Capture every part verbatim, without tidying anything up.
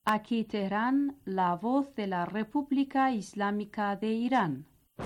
Aquí Teherán, la voz de la República Islámica de Irán.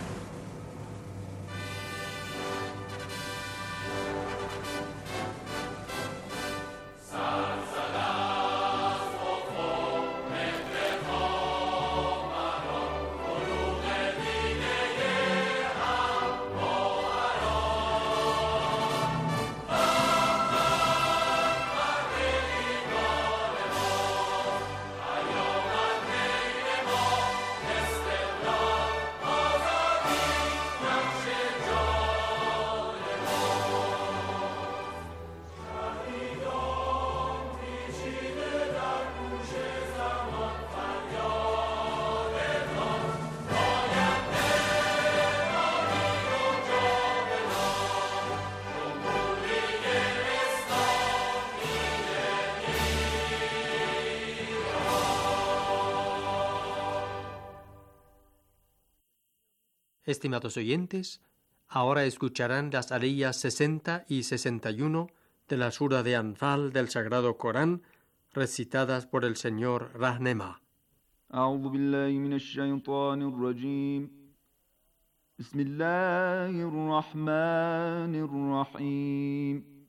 Estimados oyentes, ahora escucharán las aliyas sesenta y sesenta y uno de la sura de Anfal del Sagrado Corán, recitadas por el señor Rahnema. أعوذ بالله من الشيطان الرجيم بسم الله الرحمن الرحيم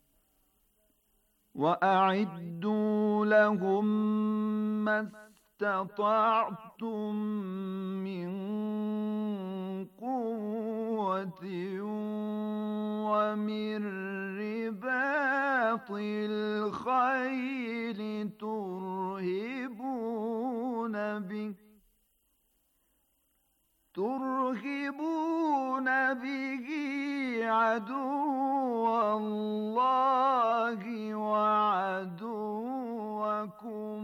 وأعدوا لهم ما استطعتم من قوة ومن رباط الخيل ترهبون به ترهبون به عدو الله وعدوكم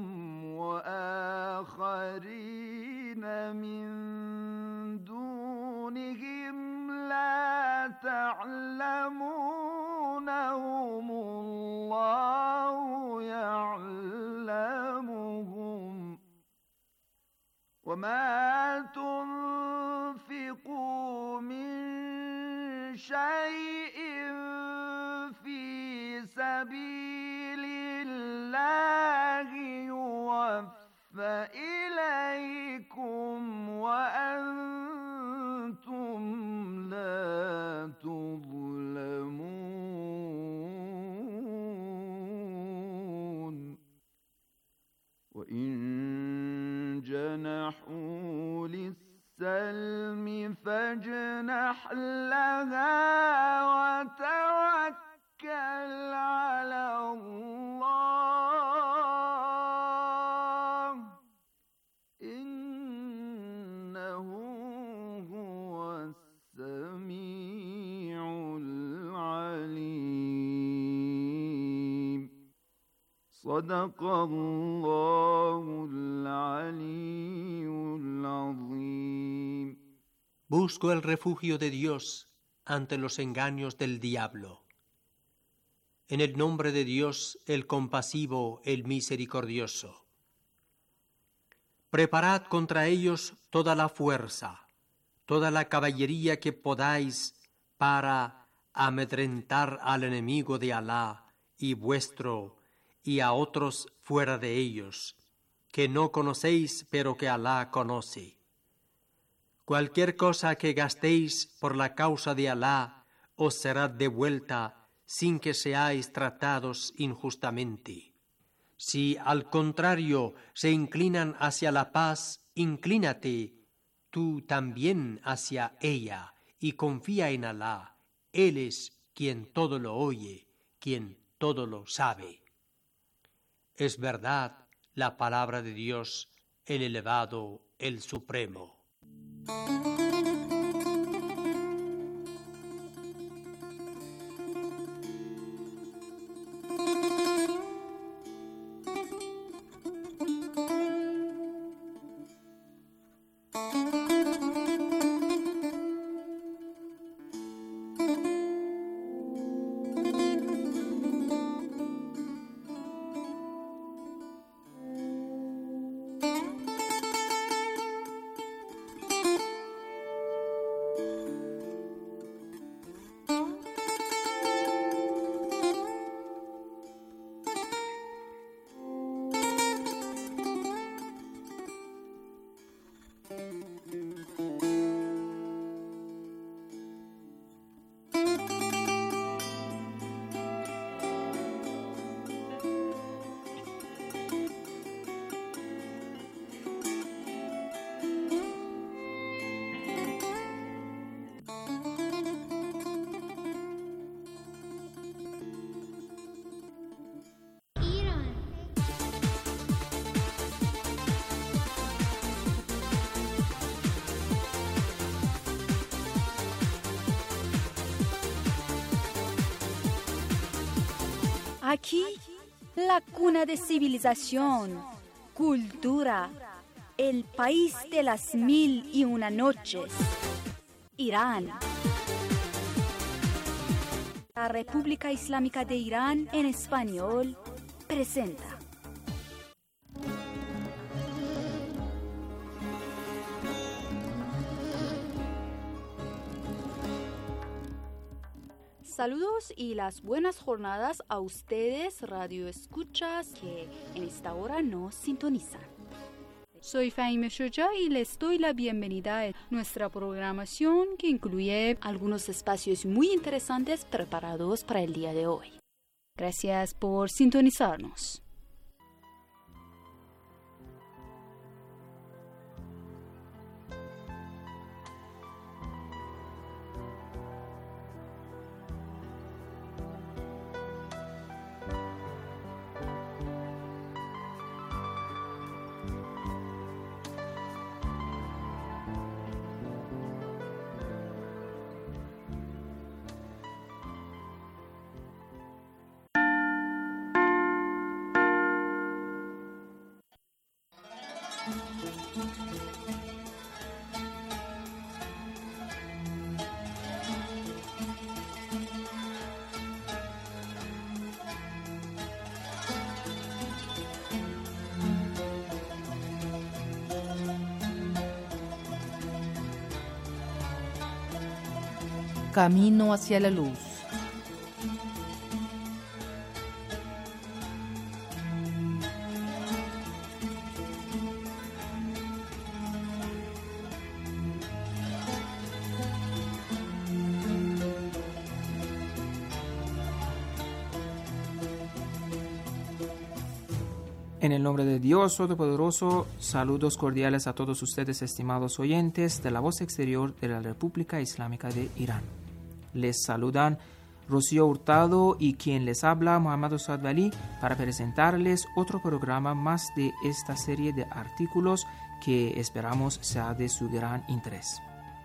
وآخرين من دونهم لا تعلمونهم الله يعلمهم وما تنفقوا من شيء في سبيل الله يوفى إليكم وأنتم لا تظلمون وإن جنحوا للسلم فاجنح لها وتوكل على الله إنه هو السميع العليم صدق الله العلي العظيم. Busco el refugio de Dios ante los engaños del diablo. En el nombre de Dios, el compasivo, el misericordioso. Preparad contra ellos toda la fuerza, toda la caballería que podáis para amedrentar al enemigo de Alá y vuestro y a otros fuera de ellos, que no conocéis pero que Alá conoce. Cualquier cosa que gastéis por la causa de Alá os será devuelta sin que seáis tratados injustamente. Si al contrario se inclinan hacia la paz, inclínate tú también hacia ella y confía en Alá. Él es quien todo lo oye, quien todo lo sabe. Es verdad la palabra de Dios, el elevado, el supremo. Aquí, la cuna de civilización, cultura, el país de las mil y una noches, Irán. La República Islámica de Irán en español presenta. Saludos y las buenas jornadas a ustedes, radio escuchas, que en esta hora nos sintonizan. Soy Fahime Shoja y les doy la bienvenida a nuestra programación que incluye algunos espacios muy interesantes preparados para el día de hoy. Gracias por sintonizarnos. Camino hacia la luz. En el nombre de Dios Todopoderoso, saludos cordiales a todos ustedes, estimados oyentes de la voz exterior de la República Islámica de Irán. Les saludan Rocío Hurtado y quien les habla, Muhammad Osad Ali, para presentarles otro programa más de esta serie de artículos que esperamos sea de su gran interés.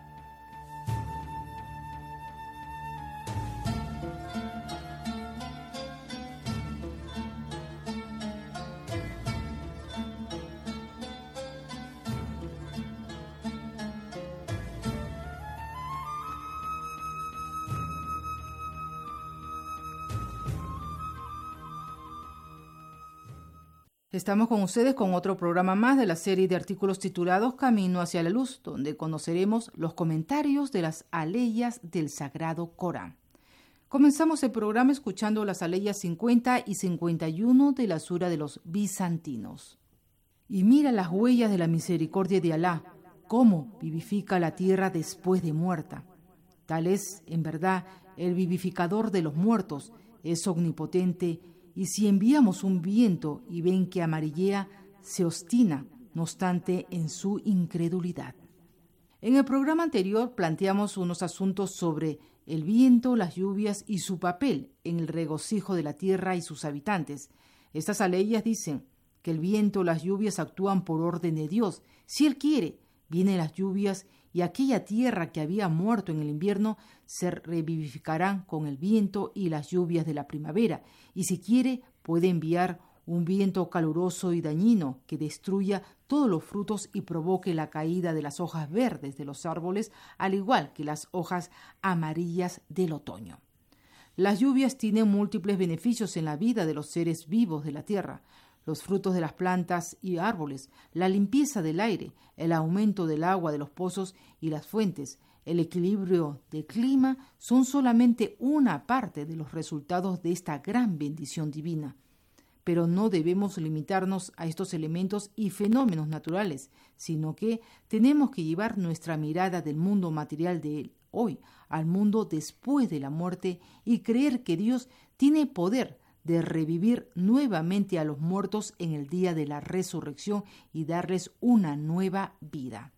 Estamos con ustedes con otro programa más de la serie de artículos titulados Camino hacia la Luz, donde conoceremos los comentarios de las aleyas del Sagrado Corán. Comenzamos el programa escuchando las aleyas cincuenta y cincuenta y uno de la sura de los bizantinos. Y mira las huellas de la misericordia de Alá, cómo vivifica la tierra después de muerta. Tal es, en verdad, el vivificador de los muertos, es omnipotente. Y si enviamos un viento y ven que amarillea, se obstina, no obstante, en su incredulidad. En el programa anterior planteamos unos asuntos sobre el viento, las lluvias y su papel en el regocijo de la tierra y sus habitantes. Estas aleyas dicen que el viento, las lluvias actúan por orden de Dios. Si Él quiere, vienen las lluvias y aquella tierra que había muerto en el invierno se revivificarán con el viento y las lluvias de la primavera, y si quiere puede enviar un viento caluroso y dañino que destruya todos los frutos y provoque la caída de las hojas verdes de los árboles, al igual que las hojas amarillas del otoño. Las lluvias tienen múltiples beneficios en la vida de los seres vivos de la tierra. Los frutos de las plantas y árboles, la limpieza del aire, el aumento del agua de los pozos y las fuentes, el equilibrio del clima son solamente una parte de los resultados de esta gran bendición divina. Pero no debemos limitarnos a estos elementos y fenómenos naturales, sino que tenemos que llevar nuestra mirada del mundo material de hoy al mundo después de la muerte y creer que Dios tiene poder de revivir nuevamente a los muertos en el día de la resurrección y darles una nueva vida.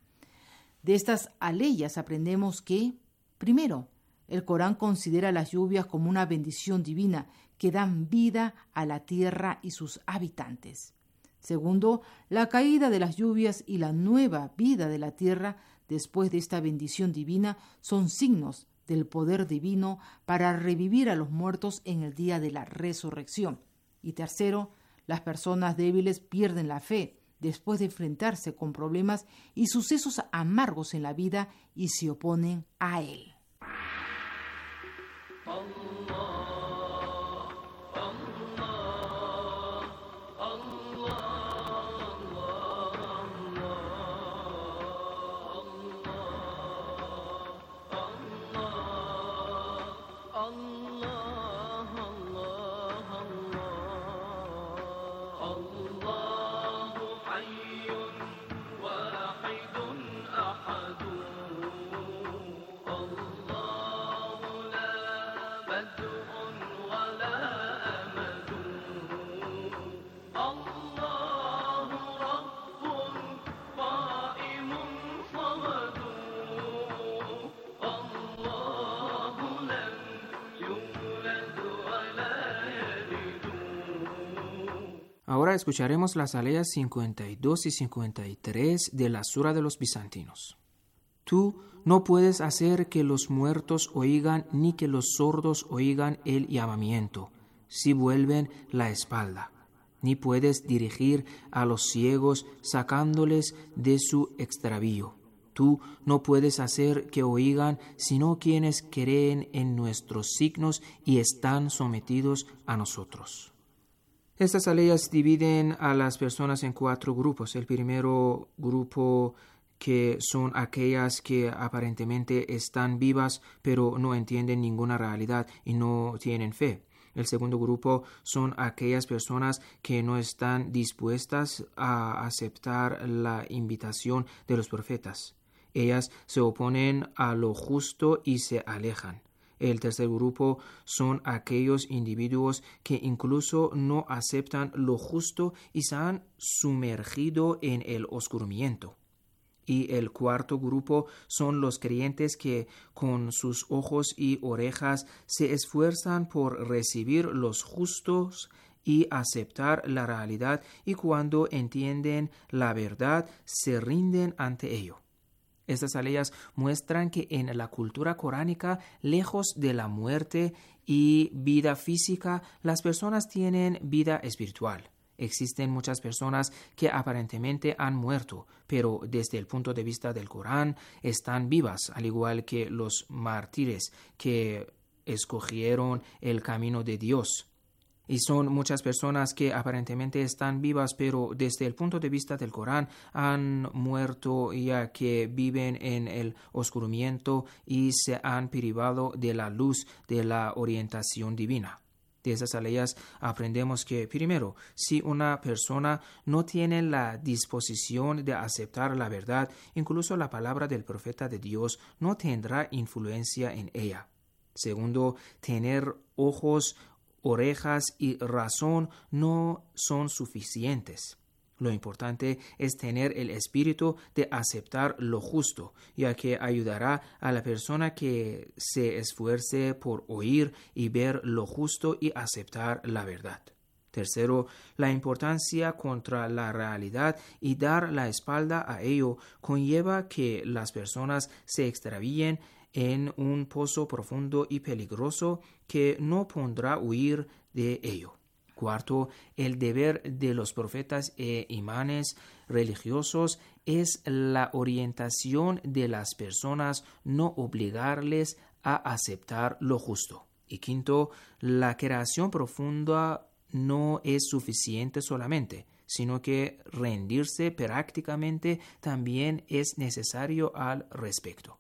De estas aleyas aprendemos que, primero, el Corán considera las lluvias como una bendición divina que dan vida a la tierra y sus habitantes. Segundo, la caída de las lluvias y la nueva vida de la tierra después de esta bendición divina son signos del poder divino para revivir a los muertos en el día de la resurrección. Y tercero, las personas débiles pierden la fe después de enfrentarse con problemas y sucesos amargos en la vida y se oponen a él. Ahora escucharemos las aleyas cincuenta y dos y cincuenta y tres de la Sura de los Bizantinos. Tú no puedes hacer que los muertos oigan ni que los sordos oigan el llamamiento, si vuelven la espalda. Ni puedes dirigir a los ciegos sacándoles de su extravío. Tú no puedes hacer que oigan sino quienes creen en nuestros signos y están sometidos a nosotros. Estas aleyas dividen a las personas en cuatro grupos. El primero grupo que son aquellas que aparentemente están vivas pero no entienden ninguna realidad y no tienen fe. El segundo grupo son aquellas personas que no están dispuestas a aceptar la invitación de los profetas. Ellas se oponen a lo justo y se alejan. El tercer grupo son aquellos individuos que incluso no aceptan lo justo y se han sumergido en el oscuramiento. Y el cuarto grupo son los creyentes que con sus ojos y orejas se esfuerzan por recibir los justos y aceptar la realidad, y cuando entienden la verdad se rinden ante ello. Estas aleyas muestran que en la cultura coránica, lejos de la muerte y vida física, las personas tienen vida espiritual. Existen muchas personas que aparentemente han muerto, pero desde el punto de vista del Corán están vivas, al igual que los mártires que escogieron el camino de Dios. Y son muchas personas que aparentemente están vivas, pero desde el punto de vista del Corán han muerto, ya que viven en el oscuramiento y se han privado de la luz de la orientación divina. De esas aleyas aprendemos que, primero, si una persona no tiene la disposición de aceptar la verdad, incluso la palabra del profeta de Dios no tendrá influencia en ella. Segundo, tener ojos, orejas y razón no son suficientes. Lo importante es tener el espíritu de aceptar lo justo, ya que ayudará a la persona que se esfuerce por oír y ver lo justo y aceptar la verdad. Tercero, la importancia contra la realidad y dar la espalda a ello conlleva que las personas se extravíen en un pozo profundo y peligroso que no podrá huir de ello. Cuarto, el deber de los profetas e imanes religiosos es la orientación de las personas, no obligarles a aceptar lo justo. Y quinto, la creación profunda no es suficiente solamente, sino que rendirse prácticamente también es necesario al respecto.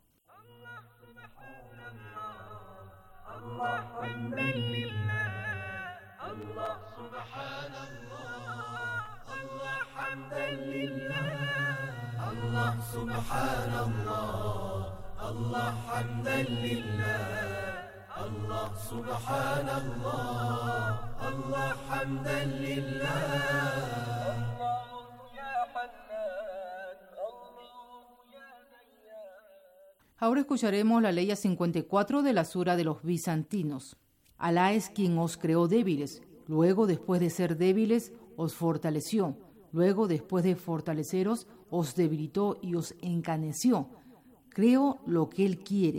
Ahora escucharemos la ley cincuenta y cuatro de la Sura de los Bizantinos. Alá es quien os creó débiles, luego después de ser débiles os fortaleció, luego después de fortaleceros os debilitó y os encaneció. Creo lo que Él quiere,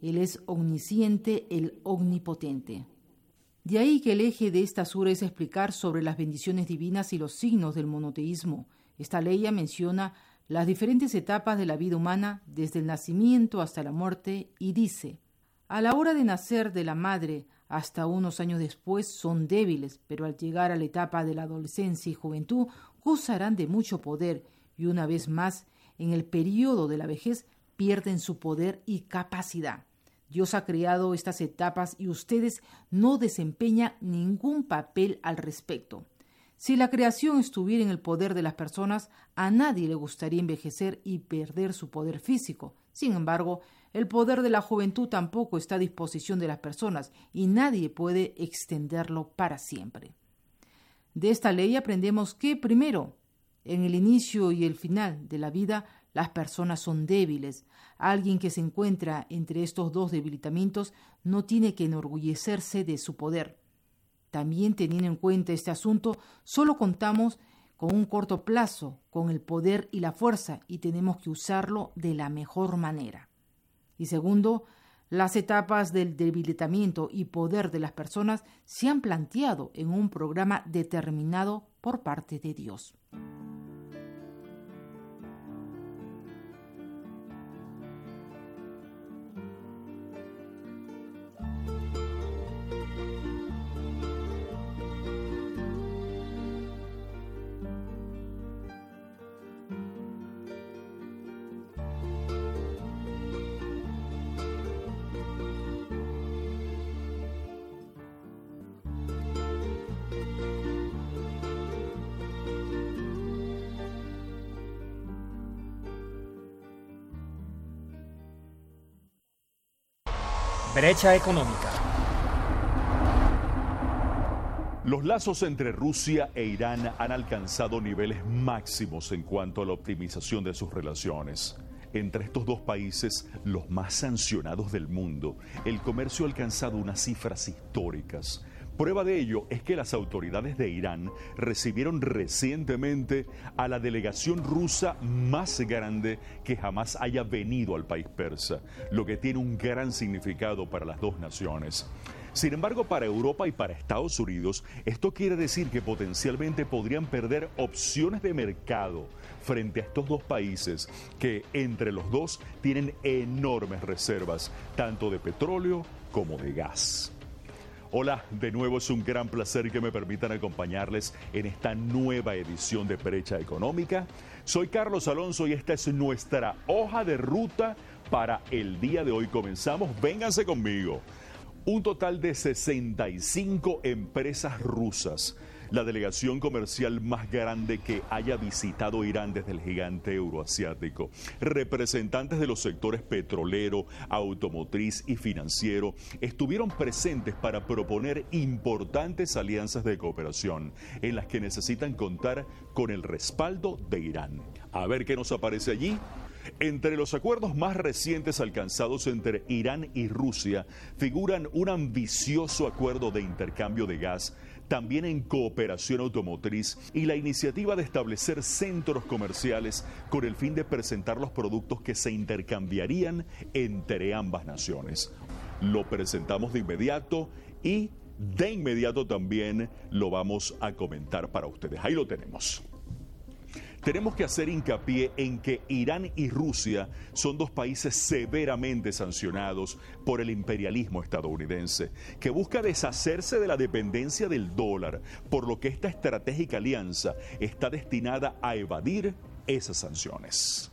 Él es omnisciente, el omnipotente. De ahí que el eje de esta sura es explicar sobre las bendiciones divinas y los signos del monoteísmo. Esta ley menciona las diferentes etapas de la vida humana, desde el nacimiento hasta la muerte, y dice: a la hora de nacer de la madre hasta unos años después son débiles, pero al llegar a la etapa de la adolescencia y juventud gozarán de mucho poder, y una vez más, en el periodo de la vejez, pierden su poder y capacidad. Dios ha creado estas etapas y ustedes no desempeñan ningún papel al respecto. Si la creación estuviera en el poder de las personas, a nadie le gustaría envejecer y perder su poder físico. Sin embargo, el poder de la juventud tampoco está a disposición de las personas y nadie puede extenderlo para siempre. De esta ley aprendemos que, primero, en el inicio y el final de la vida, las personas son débiles. Alguien que se encuentra entre estos dos debilitamientos no tiene que enorgullecerse de su poder. También, teniendo en cuenta este asunto, solo contamos con un corto plazo, con el poder y la fuerza, y tenemos que usarlo de la mejor manera. Y segundo, las etapas del debilitamiento y poder de las personas se han planteado en un programa determinado por parte de Dios. Brecha económica. Los lazos entre Rusia e Irán han alcanzado niveles máximos en cuanto a la optimización de sus relaciones. Entre estos dos países, los más sancionados del mundo, el comercio ha alcanzado unas cifras históricas. Prueba de ello es que las autoridades de Irán recibieron recientemente a la delegación rusa más grande que jamás haya venido al país persa, lo que tiene un gran significado para las dos naciones. Sin embargo, para Europa y para Estados Unidos, esto quiere decir que potencialmente podrían perder opciones de mercado frente a estos dos países que, entre los dos, tienen enormes reservas, tanto de petróleo como de gas. Hola, de nuevo es un gran placer que me permitan acompañarles en esta nueva edición de Brecha Económica. Soy Carlos Alonso y esta es nuestra hoja de ruta para el día de hoy. Comenzamos, vénganse conmigo. Un total de sesenta y cinco empresas rusas, la delegación comercial más grande que haya visitado Irán desde el gigante euroasiático. Representantes de los sectores petrolero, automotriz y financiero estuvieron presentes para proponer importantes alianzas de cooperación en las que necesitan contar con el respaldo de Irán. A ver qué nos aparece allí. Entre los acuerdos más recientes alcanzados entre Irán y Rusia figuran un ambicioso acuerdo de intercambio de gas, también en cooperación automotriz y la iniciativa de establecer centros comerciales con el fin de presentar los productos que se intercambiarían entre ambas naciones. Lo presentamos de inmediato y de inmediato también lo vamos a comentar para ustedes. Ahí lo tenemos. Tenemos que hacer hincapié en que Irán y Rusia son dos países severamente sancionados por el imperialismo estadounidense, que busca deshacerse de la dependencia del dólar, por lo que esta estratégica alianza está destinada a evadir esas sanciones.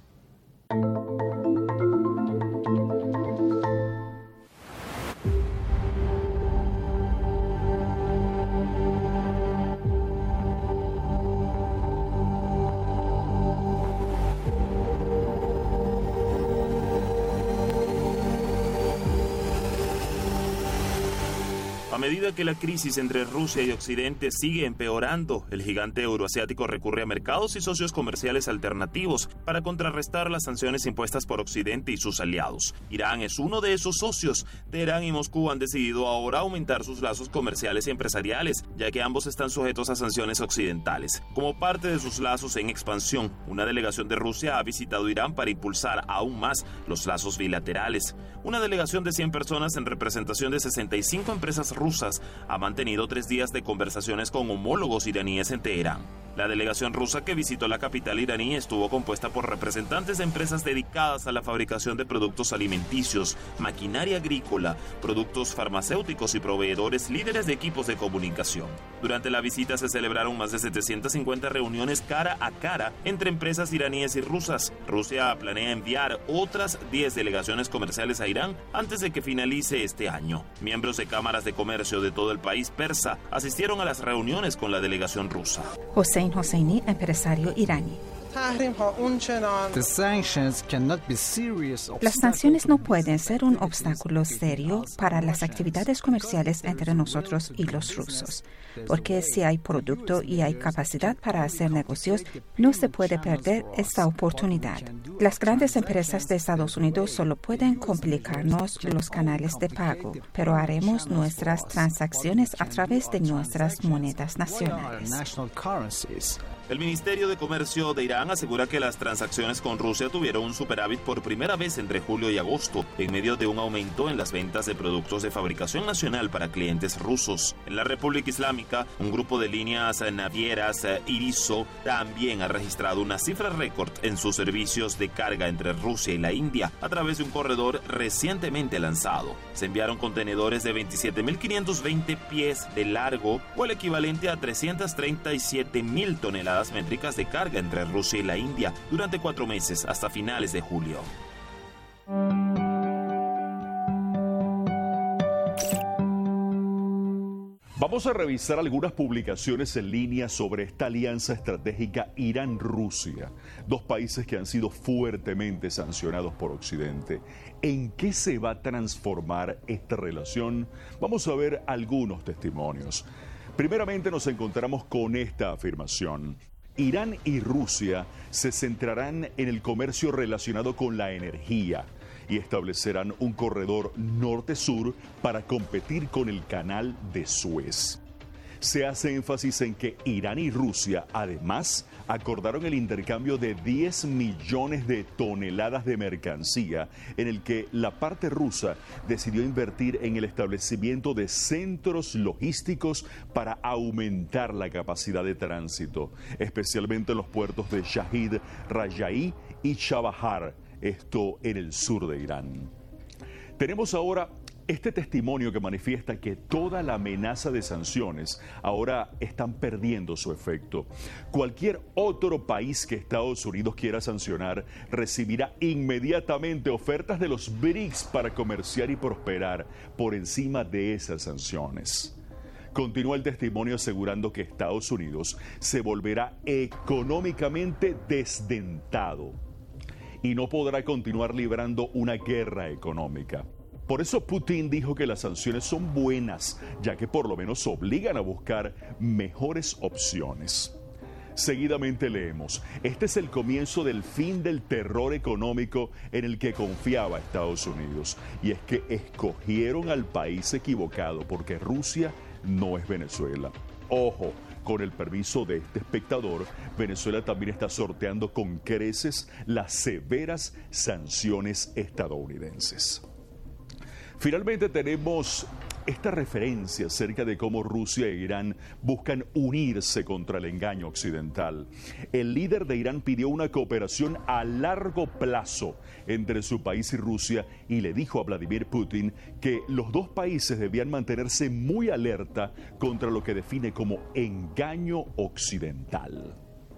medida que la crisis entre Rusia y Occidente sigue empeorando, el gigante euroasiático recurre a mercados y socios comerciales alternativos para contrarrestar las sanciones impuestas por Occidente y sus aliados. Irán es uno de esos socios. Teherán y Moscú han decidido ahora aumentar sus lazos comerciales y empresariales, ya que ambos están sujetos a sanciones occidentales. Como parte de sus lazos en expansión, una delegación de Rusia ha visitado Irán para impulsar aún más los lazos bilaterales. Una delegación de cien personas en representación de sesenta y cinco empresas rusas ha mantenido tres días de conversaciones con homólogos iraníes en Teherán. La delegación rusa que visitó la capital iraní estuvo compuesta por representantes de empresas dedicadas a la fabricación de productos alimenticios, maquinaria agrícola, productos farmacéuticos y proveedores líderes de equipos de comunicación. Durante la visita se celebraron más de setecientas cincuenta reuniones cara a cara entre empresas iraníes y rusas. Rusia planea enviar otras diez delegaciones comerciales a Irán antes de que finalice este año. Miembros de cámaras de comercio de todo el país persa asistieron a las reuniones con la delegación rusa. Hossein Hosseini, empresario iraní. Las sanciones no pueden ser un obstáculo serio para las actividades comerciales entre nosotros y los rusos, porque si hay producto y hay capacidad para hacer negocios, no se puede perder esta oportunidad. Las grandes empresas de Estados Unidos solo pueden complicarnos los canales de pago, pero haremos nuestras transacciones a través de nuestras monedas nacionales. El Ministerio de Comercio de Irán asegura que las transacciones con Rusia tuvieron un superávit por primera vez entre julio y agosto, en medio de un aumento en las ventas de productos de fabricación nacional para clientes rusos. En la República Islámica, un grupo de líneas navieras, Iriso, también ha registrado una cifra récord en sus servicios de carga entre Rusia y la India a través de un corredor recientemente lanzado. Se enviaron contenedores de veintisiete mil quinientos veinte pies de largo, o el equivalente a trescientas treinta y siete mil toneladas métricas de carga entre Rusia y la India durante cuatro meses hasta finales de julio. Vamos a revisar algunas publicaciones en línea sobre esta alianza estratégica Irán-Rusia, dos países que han sido fuertemente sancionados por Occidente. ¿En qué se va a transformar esta relación? Vamos a ver algunos testimonios. Primeramente nos encontramos con esta afirmación. Irán y Rusia se centrarán en el comercio relacionado con la energía y establecerán un corredor norte-sur para competir con el canal de Suez. Se hace énfasis en que Irán y Rusia, además, acordaron el intercambio de diez millones de toneladas de mercancía, en el que la parte rusa decidió invertir en el establecimiento de centros logísticos para aumentar la capacidad de tránsito, especialmente en los puertos de Shahid, Rajaí y Chabahar, esto en el sur de Irán. Tenemos ahora este testimonio que manifiesta que toda la amenaza de sanciones ahora están perdiendo su efecto. Cualquier otro país que Estados Unidos quiera sancionar recibirá inmediatamente ofertas de los B R I C S para comerciar y prosperar por encima de esas sanciones. Continúa el testimonio asegurando que Estados Unidos se volverá económicamente desdentado y no podrá continuar librando una guerra económica. Por eso Putin dijo que las sanciones son buenas, ya que por lo menos obligan a buscar mejores opciones. Seguidamente leemos, este es el comienzo del fin del terror económico en el que confiaba Estados Unidos, y es que escogieron al país equivocado porque Rusia no es Venezuela. Ojo, con el permiso de este espectador, Venezuela también está sorteando con creces las severas sanciones estadounidenses. Finalmente tenemos esta referencia acerca de cómo Rusia e Irán buscan unirse contra el engaño occidental. El líder de Irán pidió una cooperación a largo plazo entre su país y Rusia y le dijo a Vladimir Putin que los dos países debían mantenerse muy alerta contra lo que define como engaño occidental.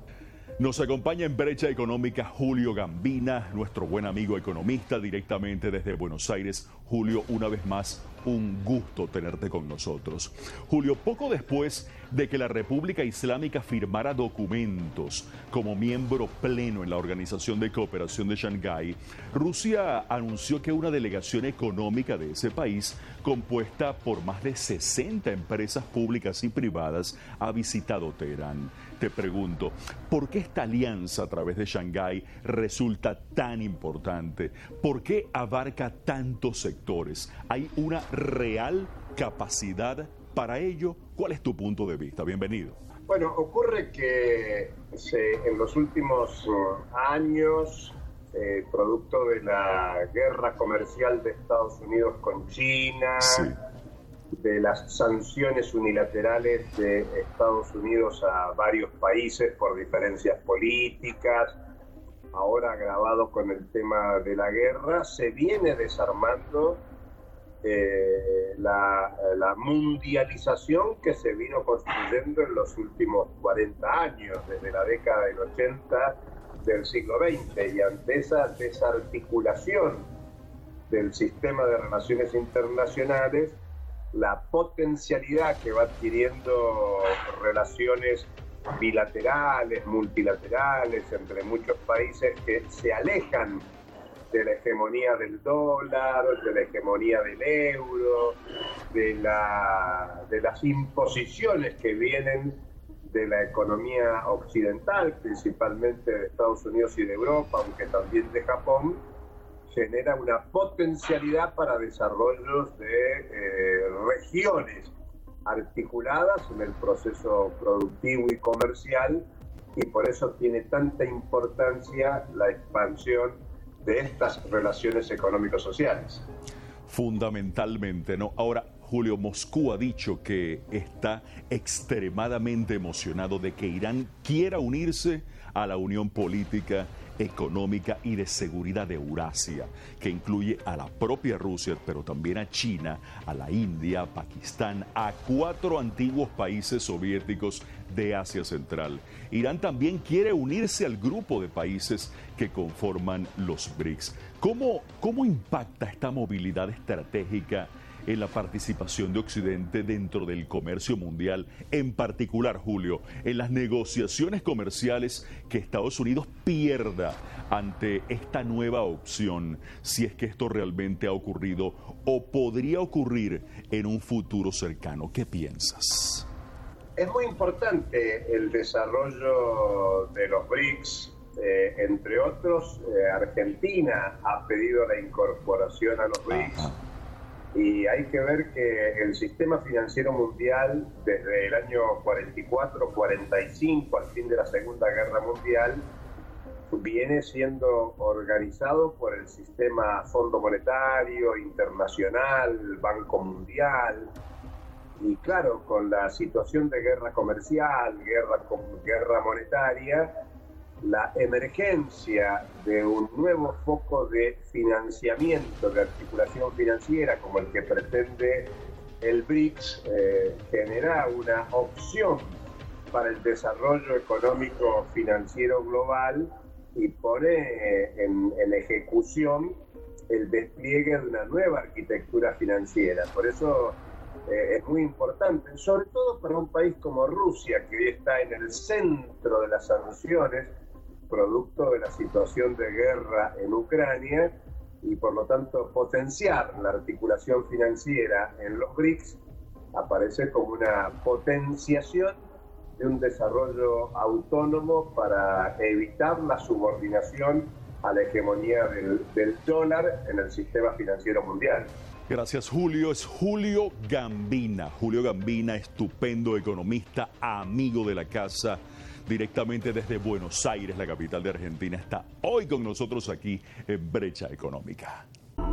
Nos acompaña en Brecha Económica Julio Gambina, nuestro buen amigo economista directamente desde Buenos Aires. Julio, una vez más, un gusto tenerte con nosotros. Julio, poco después de que la República Islámica firmara documentos como miembro pleno en la Organización de Cooperación de Shanghái, Rusia anunció que una delegación económica de ese país, compuesta por más de sesenta empresas públicas y privadas, ha visitado Teherán. Te pregunto, ¿por qué esta alianza a través de Shanghái resulta tan importante? ¿Por qué abarca tantos sectores? ¿Hay una real capacidad para ello? ¿Cuál es tu punto de vista? Bienvenido. Bueno, ocurre que se, en los últimos uh, años, eh, producto de la guerra comercial de Estados Unidos con China, sí. de las sanciones unilaterales de Estados Unidos a varios países por diferencias políticas, ahora agravado con el tema de la guerra, se viene desarmando eh, la, la mundialización que se vino construyendo en los últimos cuarenta años, desde la década del ochenta del siglo veinte, y ante esa desarticulación del sistema de relaciones internacionales, la potencialidad que va adquiriendo relaciones bilaterales, multilaterales entre muchos países que se alejan de la hegemonía del dólar, de la hegemonía del euro, de, la, de las imposiciones que vienen de la economía occidental, principalmente de Estados Unidos y de Europa, aunque también de Japón, genera una potencialidad para desarrollos de eh, regiones articuladas en el proceso productivo y comercial, y por eso tiene tanta importancia la expansión de estas relaciones económico-sociales. Fundamentalmente, ¿no? Ahora, Julio, Moscú ha dicho que está extremadamente emocionado de que Irán quiera unirse a la Unión Política, Económica y de Seguridad de Eurasia, que incluye a la propia Rusia, pero también a China, a la India, a Pakistán, a cuatro antiguos países soviéticos de Asia Central. Irán también quiere unirse al grupo de países que conforman los BRICS. ¿Cómo, cómo impacta esta movilidad estratégica en la participación de Occidente dentro del comercio mundial, en particular, Julio, en las negociaciones comerciales que Estados Unidos pierda ante esta nueva opción, si es que esto realmente ha ocurrido o podría ocurrir en un futuro cercano? ¿Qué piensas? Es muy importante el desarrollo de los BRICS. Eh, entre otros, eh, Argentina ha pedido la incorporación a los BRICS. Ajá. Y hay que ver que el sistema financiero mundial, desde el año cuarenta y cuatro cuarenta y cinco, al fin de la Segunda Guerra Mundial, viene siendo organizado por el sistema Fondo Monetario Internacional, Banco Mundial. Y claro, con la situación de guerra comercial, guerra, guerra monetaria, la emergencia de un nuevo foco de financiamiento, de articulación financiera, como el que pretende el BRICS, eh, genera una opción para el desarrollo económico financiero global y pone eh, en, en ejecución el despliegue de una nueva arquitectura financiera. Por eso eh, es muy importante, sobre todo para un país como Rusia, que hoy está en el centro de las sanciones, producto de la situación de guerra en Ucrania, y por lo tanto potenciar la articulación financiera en los BRICS aparece como una potenciación de un desarrollo autónomo para evitar la subordinación a la hegemonía del, del dólar en el sistema financiero mundial. Gracias, Julio. Es Julio Gambina. Julio Gambina, estupendo economista, amigo de la casa, directamente desde Buenos Aires, la capital de Argentina, está hoy con nosotros aquí en Brecha Económica.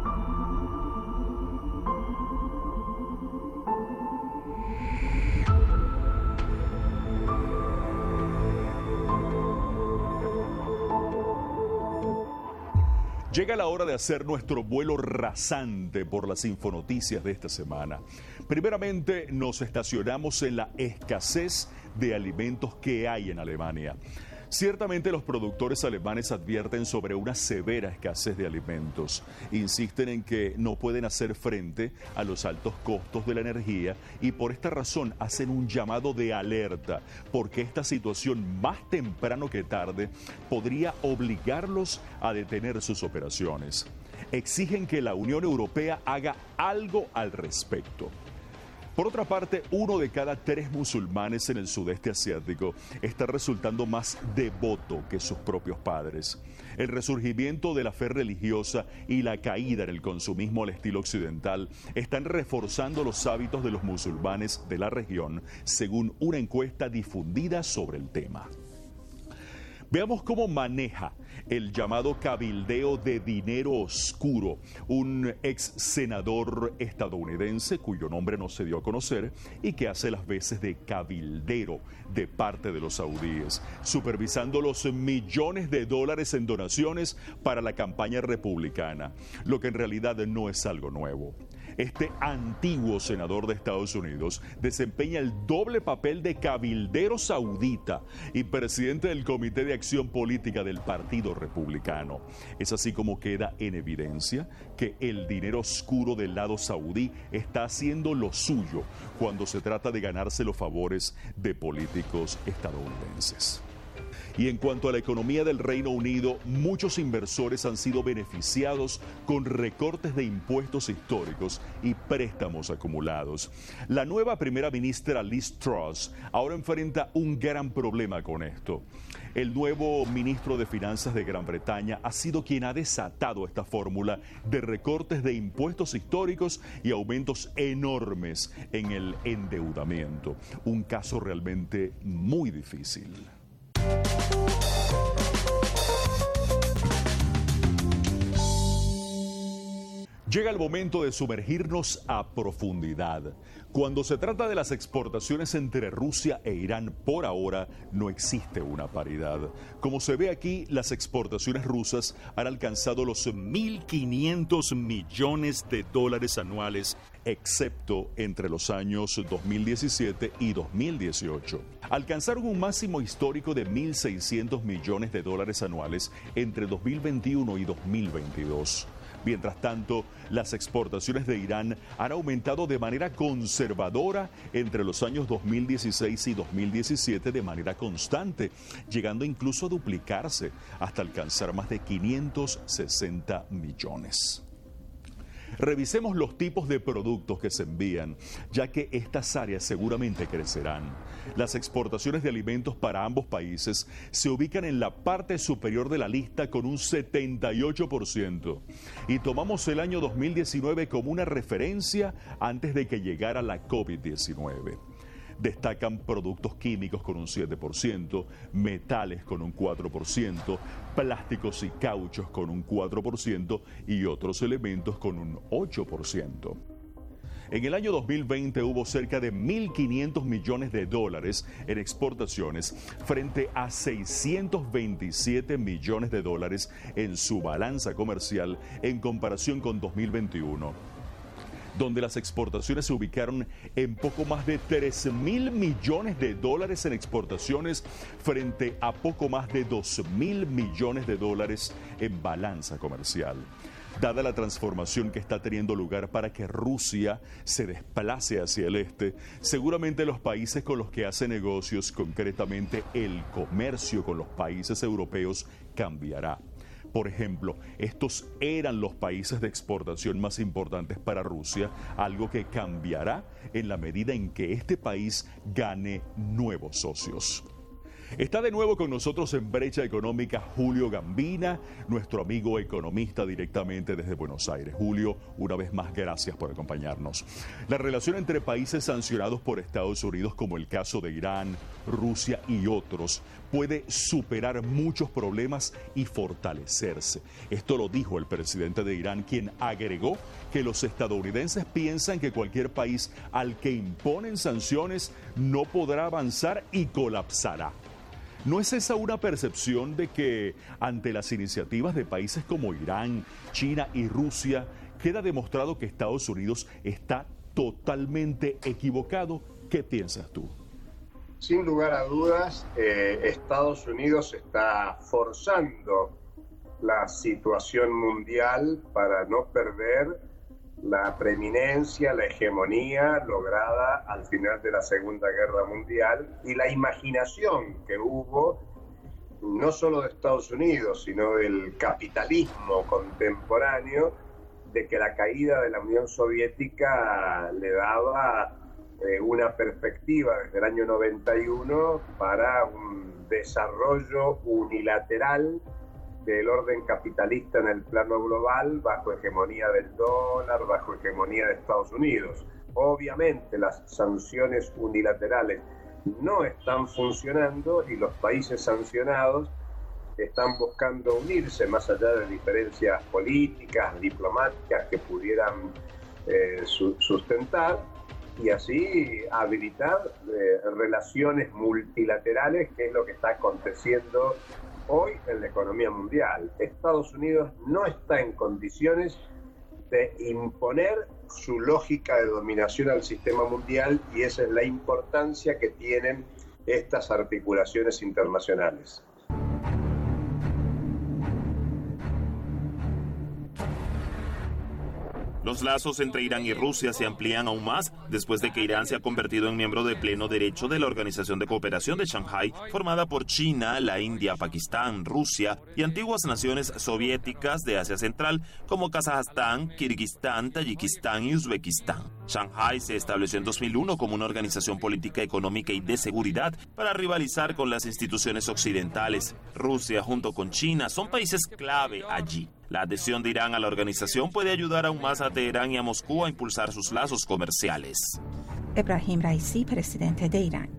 Llega la hora de hacer nuestro vuelo rasante por las infonoticias de esta semana. Primeramente, nos estacionamos en la escasez de alimentos que hay en Alemania. Ciertamente los productores alemanes advierten sobre una severa escasez de alimentos. Insisten en que no pueden hacer frente a los altos costos de la energía y por esta razón hacen un llamado de alerta, porque esta situación más temprano que tarde podría obligarlos a detener sus operaciones. Exigen que la Unión Europea haga algo al respecto. Por otra parte, uno de cada tres musulmanes en el sudeste asiático está resultando más devoto que sus propios padres. El resurgimiento de la fe religiosa y la caída en el consumismo al estilo occidental están reforzando los hábitos de los musulmanes de la región, según una encuesta difundida sobre el tema. Veamos cómo maneja el llamado cabildeo de dinero oscuro, un ex senador estadounidense cuyo nombre no se dio a conocer y que hace las veces de cabildero de parte de los saudíes, supervisando los millones de dólares en donaciones para la campaña republicana, lo que en realidad no es algo nuevo. Este antiguo senador de Estados Unidos desempeña el doble papel de cabildero saudita y presidente del Comité de Acción Política del Partido Republicano. Es así como queda en evidencia que el dinero oscuro del lado saudí está haciendo lo suyo cuando se trata de ganarse los favores de políticos estadounidenses. Y en cuanto a la economía del Reino Unido, muchos inversores han sido beneficiados con recortes de impuestos históricos y préstamos acumulados. La nueva primera ministra Liz Truss ahora enfrenta un gran problema con esto. El nuevo ministro de Finanzas de Gran Bretaña ha sido quien ha desatado esta fórmula de recortes de impuestos históricos y aumentos enormes en el endeudamiento. Un caso realmente muy difícil. Llega el momento de sumergirnos a profundidad. Cuando se trata de las exportaciones entre Rusia e Irán, por ahora no existe una paridad. Como se ve aquí, las exportaciones rusas han alcanzado los mil quinientos millones de dólares anuales, excepto entre los años dos mil diecisiete y dos mil dieciocho. Alcanzaron un máximo histórico de mil seiscientos millones de dólares anuales entre dos mil veintiuno y dos mil veintidós. Mientras tanto, las exportaciones de Irán han aumentado de manera conservadora entre los años dos mil dieciséis y dos mil diecisiete de manera constante, llegando incluso a duplicarse hasta alcanzar más de quinientos sesenta millones. Revisemos los tipos de productos que se envían, ya que estas áreas seguramente crecerán. Las exportaciones de alimentos para ambos países se ubican en la parte superior de la lista con un setenta y ocho por ciento. Y tomamos el año dos mil diecinueve como una referencia antes de que llegara la COVID diecinueve. Destacan productos químicos con un siete por ciento, metales con un cuatro por ciento, plásticos y cauchos con un cuatro por ciento y otros elementos con un ocho por ciento. En el año dos mil veinte hubo cerca de mil quinientos millones de dólares en exportaciones frente a seiscientos veintisiete millones de dólares en su balanza comercial en comparación con dos mil veintiuno. Donde las exportaciones se ubicaron en poco más de tres mil millones de dólares en exportaciones frente a poco más de dos mil millones de dólares en balanza comercial. Dada la transformación que está teniendo lugar para que Rusia se desplace hacia el este, seguramente los países con los que hace negocios, concretamente el comercio con los países europeos, cambiará. Por ejemplo, estos eran los países de exportación más importantes para Rusia, algo que cambiará en la medida en que este país gane nuevos socios. Está de nuevo con nosotros en Brecha Económica Julio Gambina, nuestro amigo economista directamente desde Buenos Aires. Julio, una vez más, gracias por acompañarnos. La relación entre países sancionados por Estados Unidos, como el caso de Irán, Rusia y otros, puede superar muchos problemas y fortalecerse. Esto lo dijo el presidente de Irán, quien agregó que los estadounidenses piensan que cualquier país al que imponen sanciones no podrá avanzar y colapsará. ¿No es esa una percepción de que ante las iniciativas de países como Irán, China y Rusia queda demostrado que Estados Unidos está totalmente equivocado? ¿Qué piensas tú? Sin lugar a dudas, eh, Estados Unidos está forzando la situación mundial para no perder la preeminencia, la hegemonía lograda al final de la Segunda Guerra Mundial y la imaginación que hubo no solo de Estados Unidos, sino del capitalismo contemporáneo, de que la caída de la Unión Soviética le daba eh, una perspectiva desde el año noventa y uno para un desarrollo unilateral del orden capitalista en el plano global bajo hegemonía del dólar, bajo hegemonía de Estados Unidos. Obviamente las sanciones unilaterales no están funcionando y los países sancionados están buscando unirse más allá de diferencias políticas, diplomáticas que pudieran eh, su sustentar y así habilitar eh, relaciones multilaterales, que es lo que está aconteciendo hoy en la economía mundial. Estados Unidos no está en condiciones de imponer su lógica de dominación al sistema mundial y esa es la importancia que tienen estas articulaciones internacionales. Los lazos entre Irán y Rusia se amplían aún más después de que Irán se ha convertido en miembro de pleno derecho de la Organización de Cooperación de Shanghái, formada por China, la India, Pakistán, Rusia y antiguas naciones soviéticas de Asia Central como Kazajstán, Kirguistán, Tayikistán y Uzbekistán. Shanghái se estableció en dos mil uno como una organización política, económica y de seguridad para rivalizar con las instituciones occidentales. Rusia, junto con China, son países clave allí. La adhesión de Irán a la organización puede ayudar aún más a Teherán y a Moscú a impulsar sus lazos comerciales. Ebrahim Raisi, presidente de Irán.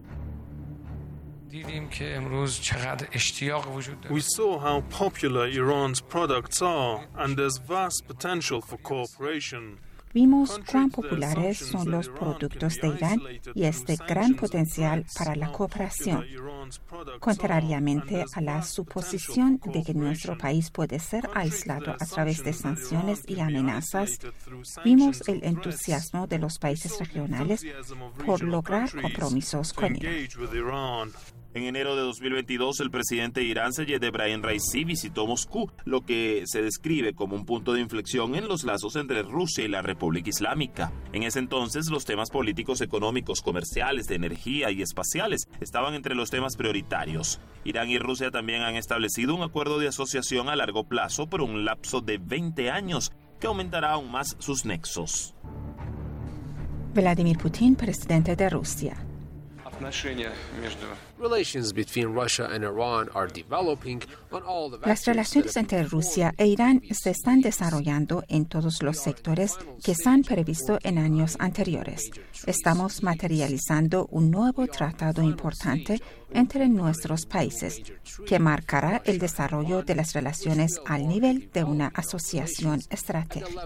We saw how popular Iran's products are, and there's vast potential for cooperation. Vimos cuán populares son los productos de Irán y este gran potencial para la cooperación. Contrariamente a la suposición de que nuestro país puede ser aislado a través de sanciones y amenazas, vimos el entusiasmo de los países regionales por lograr compromisos con Irán. En enero de dos mil veintidós, el presidente de Irán, Seyed Ebrahim Raisi, visitó Moscú, lo que se describe como un punto de inflexión en los lazos entre Rusia y la República Islámica. En ese entonces, los temas políticos, económicos, comerciales, de energía y espaciales estaban entre los temas prioritarios. Irán y Rusia también han establecido un acuerdo de asociación a largo plazo por un lapso de veinte años, que aumentará aún más sus nexos. Vladimir Putin, presidente de Rusia. Las relaciones entre Rusia e Irán se están desarrollando en todos los sectores que se han previsto en años anteriores. Estamos materializando un nuevo tratado importante entre nuestros países que marcará el desarrollo de las relaciones al nivel de una asociación estratégica.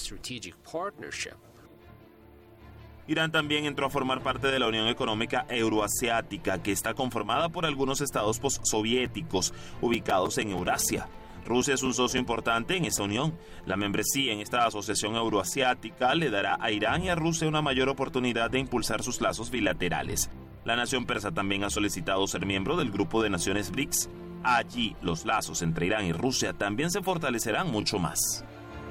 Irán también entró a formar parte de la Unión Económica Euroasiática, que está conformada por algunos estados postsoviéticos ubicados en Eurasia. Rusia es un socio importante en esa unión. La membresía en esta asociación euroasiática le dará a Irán y a Rusia una mayor oportunidad de impulsar sus lazos bilaterales. La nación persa también ha solicitado ser miembro del grupo de naciones B R I C S. Allí, los lazos entre Irán y Rusia también se fortalecerán mucho más.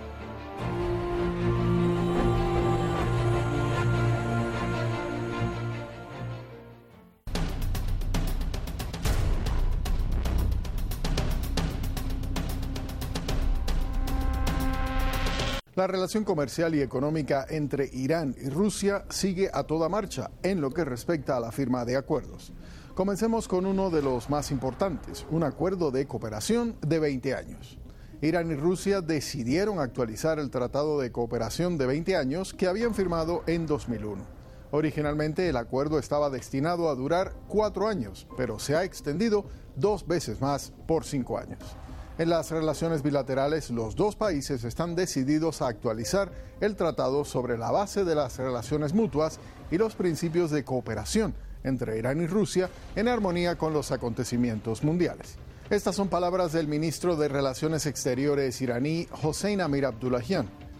La relación comercial y económica entre Irán y Rusia sigue a toda marcha en lo que respecta a la firma de acuerdos. Comencemos con uno de los más importantes, un acuerdo de cooperación de veinte años. Irán y Rusia decidieron actualizar el tratado de cooperación de veinte años que habían firmado en dos mil uno. Originalmente el acuerdo estaba destinado a durar cuatro años, pero se ha extendido dos veces más por cinco años. En las relaciones bilaterales, los dos países están decididos a actualizar el tratado sobre la base de las relaciones mutuas y los principios de cooperación entre Irán y Rusia en armonía con los acontecimientos mundiales. Estas son palabras del ministro de Relaciones Exteriores iraní, Hossein Amir Abdullahian.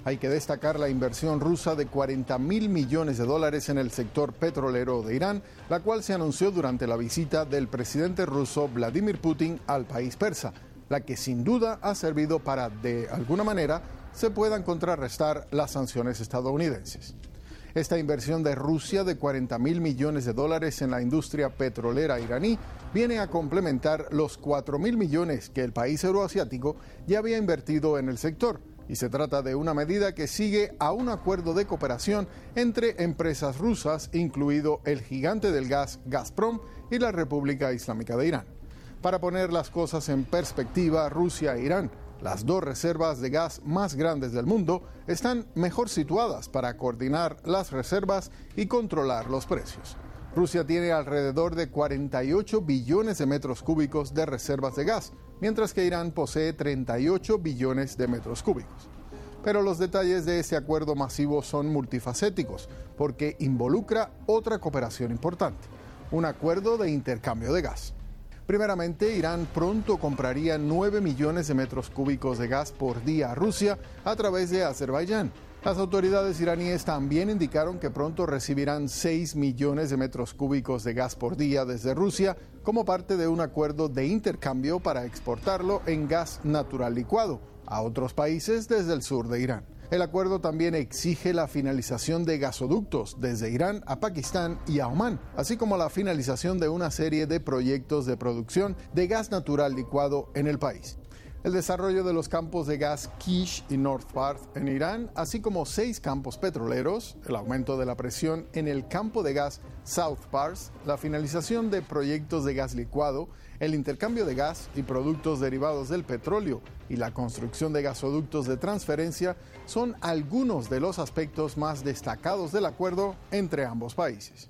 Hay que destacar la inversión rusa de cuarenta mil millones de dólares en el sector petrolero de Irán, la cual se anunció durante la visita del presidente ruso Vladimir Putin al país persa, la que sin duda ha servido para, de alguna manera, se puedan contrarrestar las sanciones estadounidenses. Esta inversión de Rusia de cuarenta mil millones de dólares en la industria petrolera iraní viene a complementar los cuatro mil millones que el país euroasiático ya había invertido en el sector, y se trata de una medida que sigue a un acuerdo de cooperación entre empresas rusas, incluido el gigante del gas Gazprom y la República Islámica de Irán. Para poner las cosas en perspectiva, Rusia e Irán, las dos reservas de gas más grandes del mundo, están mejor situadas para coordinar las reservas y controlar los precios. Rusia tiene alrededor de cuarenta y ocho billones de metros cúbicos de reservas de gas, mientras que Irán posee treinta y ocho billones de metros cúbicos. Pero los detalles de ese acuerdo masivo son multifacéticos, porque involucra otra cooperación importante, un acuerdo de intercambio de gas. Primeramente, Irán pronto compraría nueve millones de metros cúbicos de gas por día a Rusia a través de Azerbaiyán. Las autoridades iraníes también indicaron que pronto recibirán seis millones de metros cúbicos de gas por día desde Rusia como parte de un acuerdo de intercambio para exportarlo en gas natural licuado a otros países desde el sur de Irán. El acuerdo también exige la finalización de gasoductos desde Irán a Pakistán y a Omán, así como la finalización de una serie de proyectos de producción de gas natural licuado en el país. El desarrollo de los campos de gas Kish y North Parth en Irán, así como seis campos petroleros, el aumento de la presión en el campo de gas South Parth, la finalización de proyectos de gas licuado, el intercambio de gas y productos derivados del petróleo y la construcción de gasoductos de transferencia son algunos de los aspectos más destacados del acuerdo entre ambos países.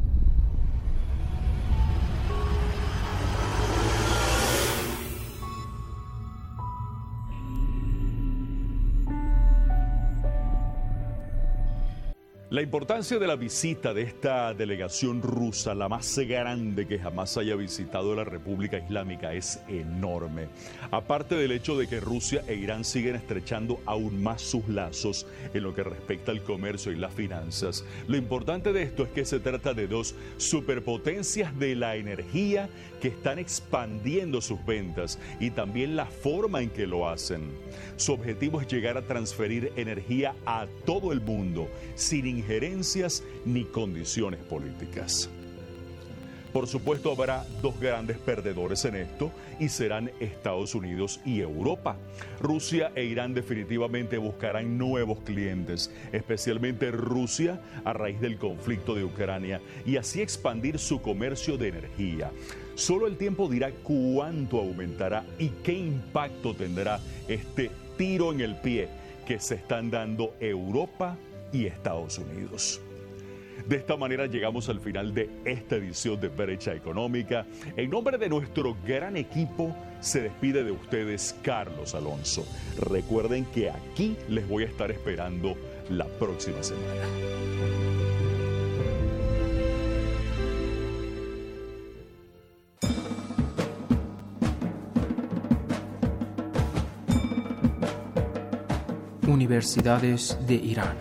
La importancia de la visita de esta delegación rusa, la más grande que jamás haya visitado la República Islámica, es enorme. Aparte del hecho de que Rusia e Irán siguen estrechando aún más sus lazos en lo que respecta al comercio y las finanzas, lo importante de esto es que se trata de dos superpotencias de la energía que están expandiendo sus ventas y también la forma en que lo hacen. Su objetivo es llegar a transferir energía a todo el mundo, sin injerencias ni condiciones políticas. Por supuesto, habrá dos grandes perdedores en esto y serán Estados Unidos y Europa. Rusia e Irán definitivamente buscarán nuevos clientes, especialmente Rusia a raíz del conflicto de Ucrania, y así expandir su comercio de energía. Solo el tiempo dirá cuánto aumentará y qué impacto tendrá este tiro en el pie que se están dando Europa y Estados Unidos. De esta manera llegamos al final de esta edición de Brecha Económica. En nombre de nuestro gran equipo, se despide de ustedes Carlos Alonso. Recuerden que aquí les voy a estar esperando la próxima semana. Universidades de Irán.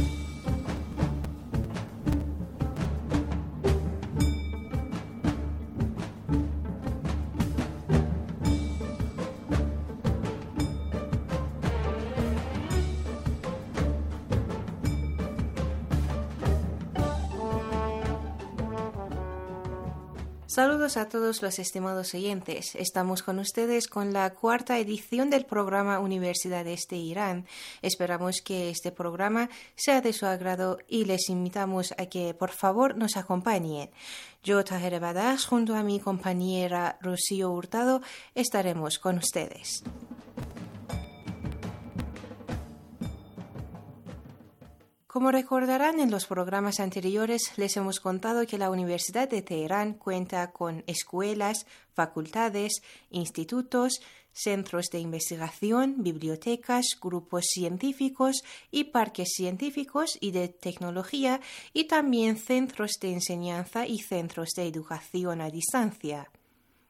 Saludos a todos los estimados oyentes. Estamos con ustedes con la cuarta edición del programa Universidades de Irán. Esperamos que este programa sea de su agrado y les invitamos a que por favor nos acompañen. Yo, Taher Badash, junto a mi compañera Rocío Hurtado, estaremos con ustedes. Como recordarán, en los programas anteriores les hemos contado que la Universidad de Teherán cuenta con escuelas, facultades, institutos, centros de investigación, bibliotecas, grupos científicos y parques científicos y de tecnología, y también centros de enseñanza y centros de educación a distancia.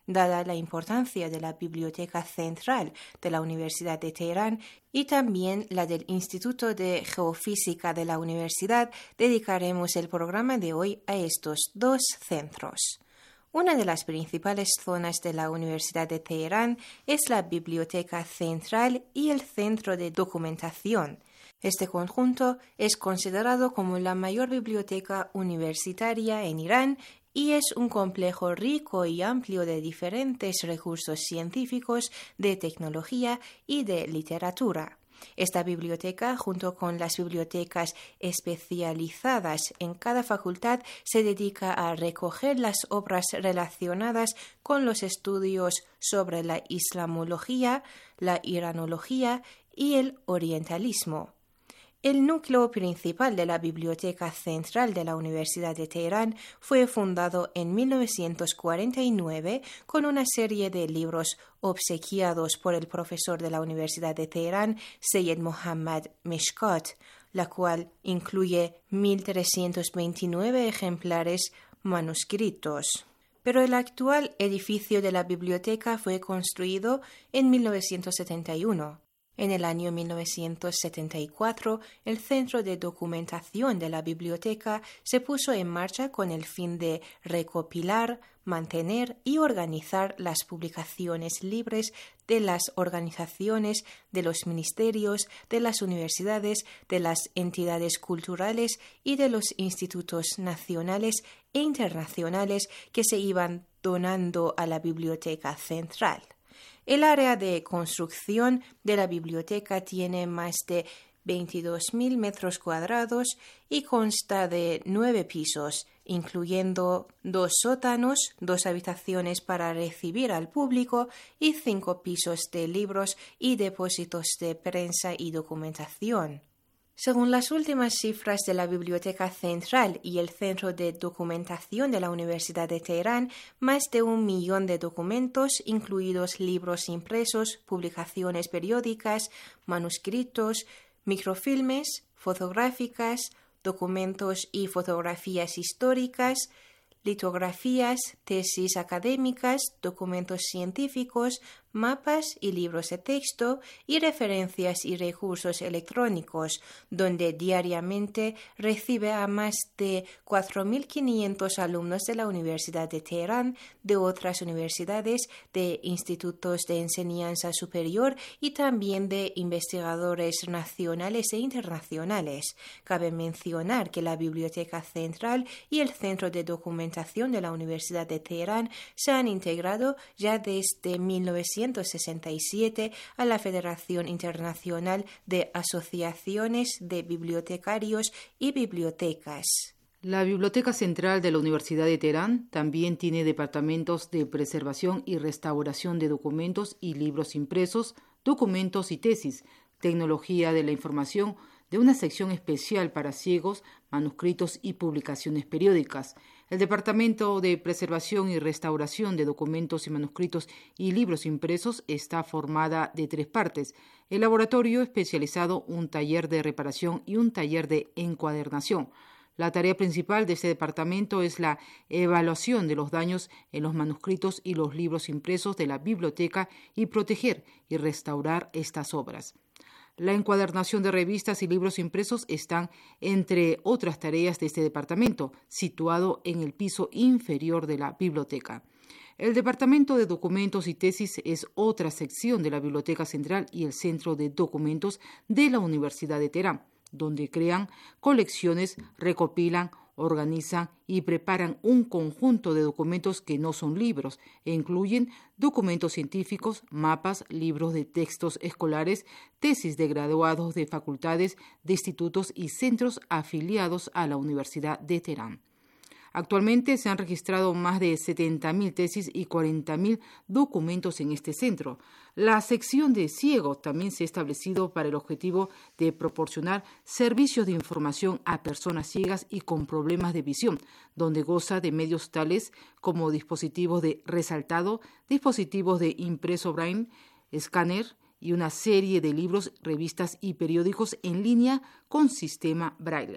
dada la importancia de la Biblioteca Central de la Universidad de Teherán y también la del Instituto de Geofísica de la Universidad, dedicaremos el programa de hoy a estos dos centros. Una de las principales zonas de la Universidad de Teherán es la Biblioteca Central y el Centro de Documentación. Este conjunto es considerado como la mayor biblioteca universitaria en Irán y es un complejo rico y amplio de diferentes recursos científicos, de tecnología y de literatura. Esta biblioteca, junto con las bibliotecas especializadas en cada facultad, se dedica a recoger las obras relacionadas con los estudios sobre la islamología, la iranología y el orientalismo. El núcleo principal de la Biblioteca Central de la Universidad de Teherán fue fundado en mil novecientos cuarenta y nueve con una serie de libros obsequiados por el profesor de la Universidad de Teherán, Seyyed Mohammad Meshkat, la cual incluye mil trescientos veintinueve ejemplares manuscritos. Pero el actual edificio de la biblioteca fue construido en mil novecientos setenta y uno. En el año mil novecientos setenta y cuatro, el Centro de Documentación de la Biblioteca se puso en marcha con el fin de recopilar, mantener y organizar las publicaciones libres de las organizaciones, de los ministerios, de las universidades, de las entidades culturales y de los institutos nacionales e internacionales que se iban donando a la Biblioteca Central. El área de construcción de la biblioteca tiene más de veintidós mil metros cuadrados y consta de nueve pisos, incluyendo dos sótanos, dos habitaciones para recibir al público y cinco pisos de libros y depósitos de prensa y documentación. Según las últimas cifras de la Biblioteca Central y el Centro de Documentación de la Universidad de Teherán, más de un millón de documentos, incluidos libros impresos, publicaciones periódicas, manuscritos, microfilmes, fotográficas, documentos y fotografías históricas, litografías, tesis académicas, documentos científicos, mapas y libros de texto y referencias y recursos electrónicos, donde diariamente recibe a más de cuatro mil quinientos alumnos de la Universidad de Teherán, de otras universidades, de institutos de enseñanza superior y también de investigadores nacionales e internacionales. Cabe mencionar que la Biblioteca Central y el Centro de Documentación de la Universidad de Teherán se han integrado ya desde mil novecientos sesenta y siete a la Federación Internacional de Asociaciones de Bibliotecarios y Bibliotecas. La Biblioteca Central de la Universidad de Teherán también tiene departamentos de preservación y restauración de documentos y libros impresos, documentos y tesis, tecnología de la información, de una sección especial para ciegos, manuscritos y publicaciones periódicas. El Departamento de Preservación y Restauración de Documentos y Manuscritos y Libros Impresos está formada de tres partes: el laboratorio especializado, un taller de reparación y un taller de encuadernación. La tarea principal de este departamento es la evaluación de los daños en los manuscritos y los libros impresos de la biblioteca y proteger y restaurar estas obras. La encuadernación de revistas y libros impresos están entre otras tareas de este departamento, situado en el piso inferior de la biblioteca. El Departamento de Documentos y Tesis es otra sección de la Biblioteca Central y el Centro de Documentos de la Universidad de Teherán, donde crean colecciones, recopilan, organizan y preparan un conjunto de documentos que no son libros e incluyen documentos científicos, mapas, libros de textos escolares, tesis de graduados de facultades, de institutos y centros afiliados a la Universidad de Teherán. Actualmente se han registrado más de setenta mil tesis y cuarenta mil documentos en este centro. La sección de ciegos también se ha establecido para el objetivo de proporcionar servicios de información a personas ciegas y con problemas de visión, donde goza de medios tales como dispositivos de resaltado, dispositivos de impreso braille, escáner y una serie de libros, revistas y periódicos en línea con sistema braille.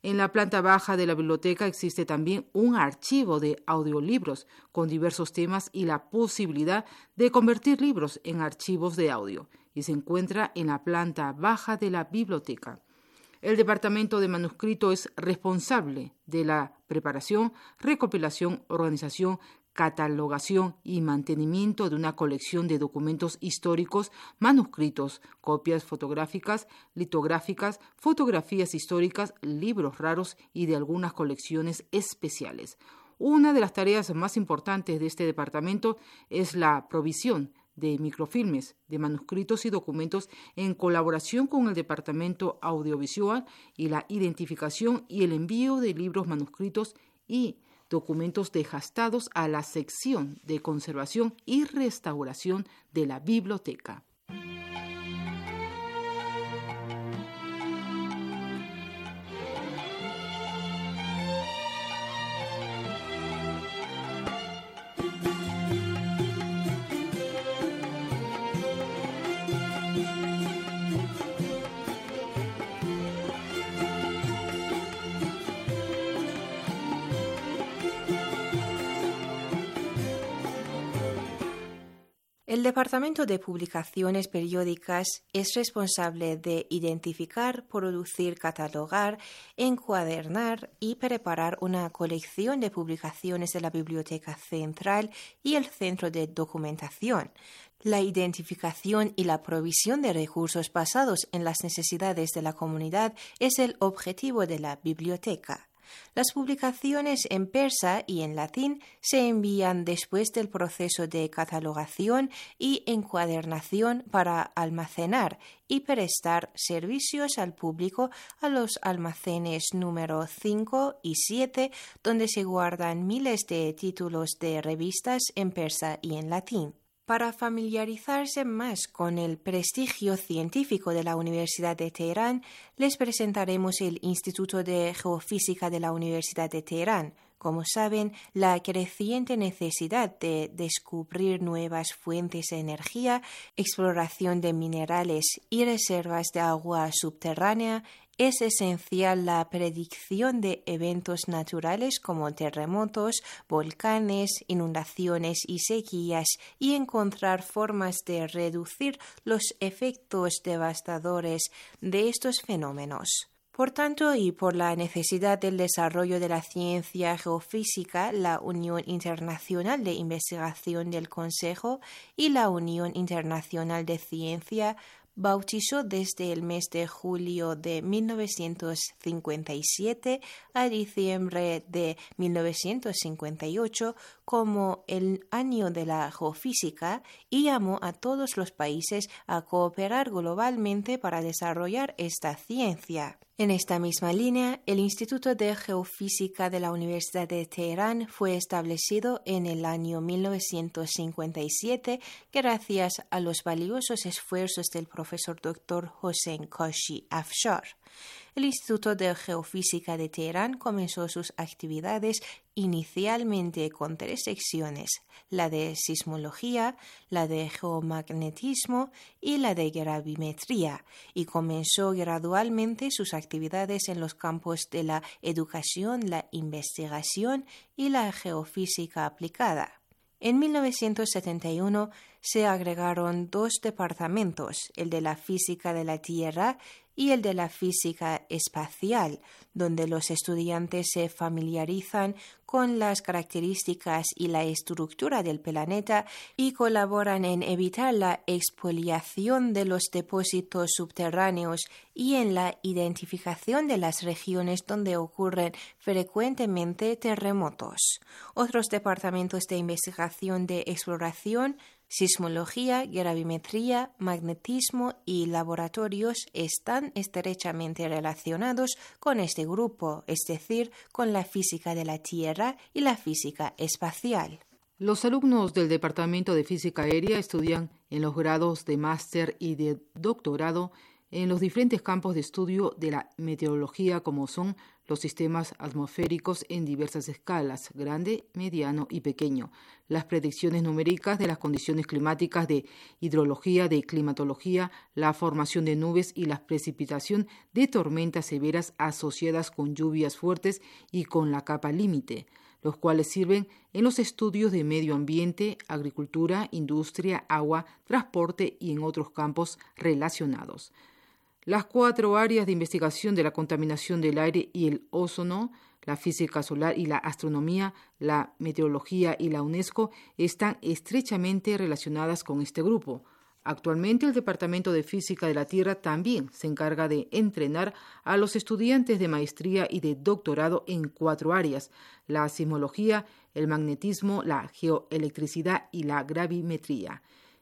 En la planta baja de la biblioteca existe también un archivo de audiolibros con diversos temas y la posibilidad de convertir libros en archivos de audio, y se encuentra en la planta baja de la biblioteca. El Departamento de Manuscrito es responsable de la preparación, recopilación, organización, catalogación y mantenimiento de una colección de documentos históricos, manuscritos, copias fotográficas, litográficas, fotografías históricas, libros raros y de algunas colecciones especiales. Una de las tareas más importantes de este departamento es la provisión de microfilmes, de manuscritos y documentos en colaboración con el Departamento Audiovisual y la identificación y el envío de libros manuscritos y documentos dejastados a la sección de conservación y restauración de la biblioteca. El Departamento de Publicaciones Periódicas es responsable de identificar, producir, catalogar, encuadernar y preparar una colección de publicaciones de la Biblioteca Central y el Centro de Documentación. La identificación y la provisión de recursos basados en las necesidades de la comunidad es el objetivo de la biblioteca. Las publicaciones en persa y en latín se envían después del proceso de catalogación y encuadernación para almacenar y prestar servicios al público a los almacenes número cinco y siete, donde se guardan miles de títulos de revistas en persa y en latín. Para familiarizarse más con el prestigio científico de la Universidad de Teherán, les presentaremos el Instituto de Geofísica de la Universidad de Teherán. Como saben, la creciente necesidad de descubrir nuevas fuentes de energía, exploración de minerales y reservas de agua subterránea es esencial la predicción de eventos naturales como terremotos, volcanes, inundaciones y sequías y encontrar formas de reducir los efectos devastadores de estos fenómenos. Por tanto, y por la necesidad del desarrollo de la ciencia geofísica, la Unión Internacional de Investigación del Consejo y la Unión Internacional de Ciencia bautizó desde el mes de julio de mil novecientos cincuenta y siete a diciembre de mil novecientos cincuenta y ocho como el año de la geofísica y llamó a todos los países a cooperar globalmente para desarrollar esta ciencia. En esta misma línea, el Instituto de Geofísica de la Universidad de Teherán fue establecido en el año mil novecientos cincuenta y siete gracias a los valiosos esfuerzos del profesor doctor Hossein Koshi Afshar. El Instituto de Geofísica de Teherán comenzó sus actividades inicialmente con tres secciones, la de sismología, la de geomagnetismo y la de gravimetría, y comenzó gradualmente sus actividades en los campos de la educación, la investigación y la geofísica aplicada. En mil novecientos setenta y uno se agregaron dos departamentos, el de la física de la Tierra y el de la física espacial, donde los estudiantes se familiarizan con las características y la estructura del planeta y colaboran en evitar la expoliación de los depósitos subterráneos y en la identificación de las regiones donde ocurren frecuentemente terremotos. Otros departamentos de investigación de exploración, sismología, gravimetría, magnetismo y laboratorios están estrechamente relacionados con este grupo, es decir, con la física de la Tierra y la física espacial. Los alumnos del Departamento de Física Aérea estudian en los grados de máster y de doctorado en los diferentes campos de estudio de la meteorología como son los sistemas atmosféricos en diversas escalas, grande, mediano y pequeño, las predicciones numéricas de las condiciones climáticas de hidrología, de climatología, la formación de nubes y la precipitación de tormentas severas asociadas con lluvias fuertes y con la capa límite, los cuales sirven en los estudios de medio ambiente, agricultura, industria, agua, transporte y en otros campos relacionados. Las cuatro áreas de investigación de la contaminación del aire y el ozono, la física solar y la astronomía, la meteorología y la UNESCO, están estrechamente relacionadas con este grupo. Actualmente el Departamento de Física de la Tierra también se encarga de entrenar a los estudiantes de maestría y de doctorado en cuatro áreas: la sismología, el magnetismo, la geoelectricidad y la gravimetría.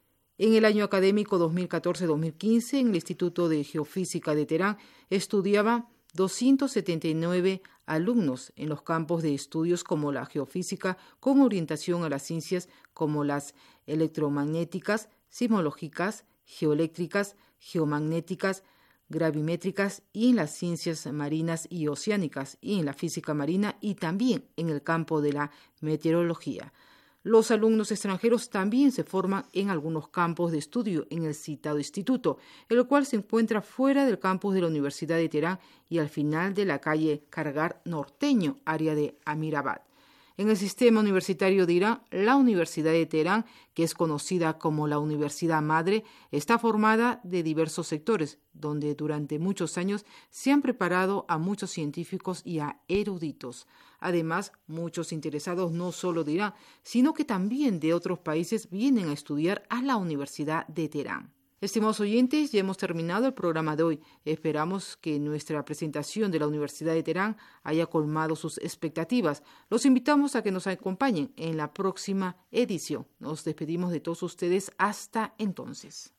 En el año académico dos mil catorce dos mil quince, en el Instituto de Geofísica de Teherán, estudiaban doscientos setenta y nueve alumnos en los campos de estudios como la geofísica, con orientación a las ciencias como las electromagnéticas, sismológicas, geoeléctricas, geomagnéticas, gravimétricas y en las ciencias marinas y oceánicas y en la física marina y también en el campo de la meteorología. Los alumnos extranjeros también se forman en algunos campos de estudio en el citado instituto, el cual se encuentra fuera del campus de la Universidad de Teherán y al final de la calle Kargar norteño, área de Amirabad. En el sistema universitario de Irán, la Universidad de Teherán, que es conocida como la Universidad Madre, está formada de diversos sectores, donde durante muchos años se han preparado a muchos científicos y a eruditos. Además, muchos interesados no solo de Irán, sino que también de otros países vienen a estudiar a la Universidad de Teherán. Estimados oyentes, ya hemos terminado el programa de hoy. Esperamos que nuestra presentación de la Universidad de Teherán haya colmado sus expectativas. Los invitamos a que nos acompañen en la próxima edición. Nos despedimos de todos ustedes hasta entonces.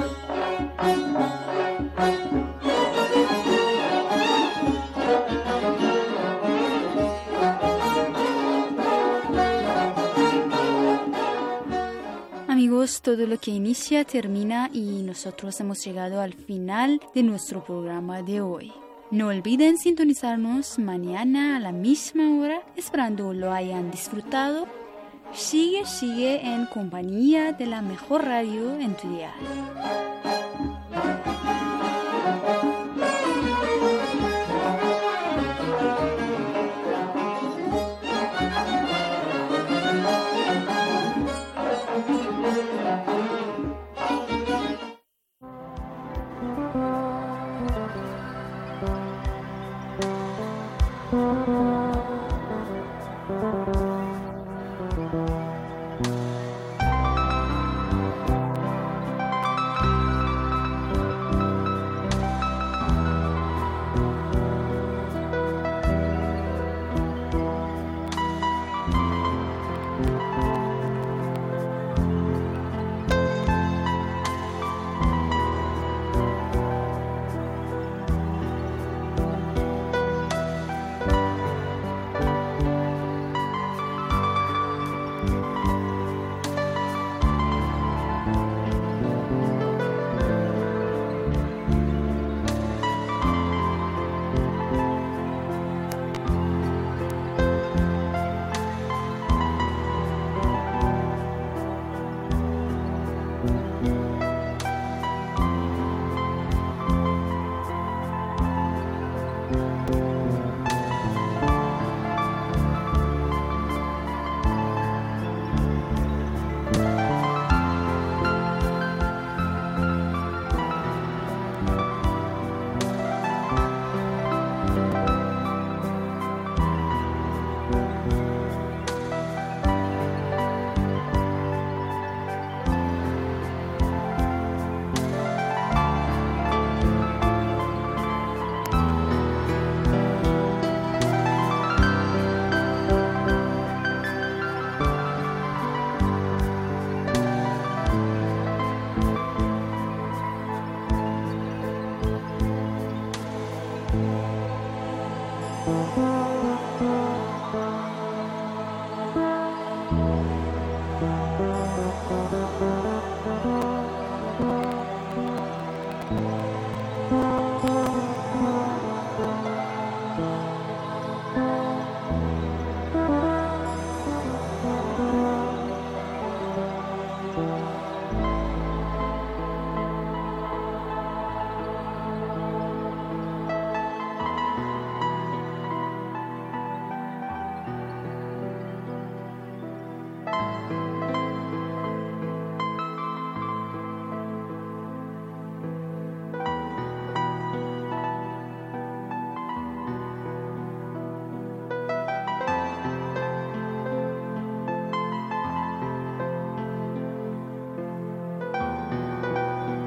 Amigos, todo lo que inicia termina y nosotros hemos llegado al final de nuestro programa de hoy. No olviden sintonizarnos mañana a la misma hora, esperando lo hayan disfrutado. Sigue, sigue en compañía de la mejor radio en tu dial.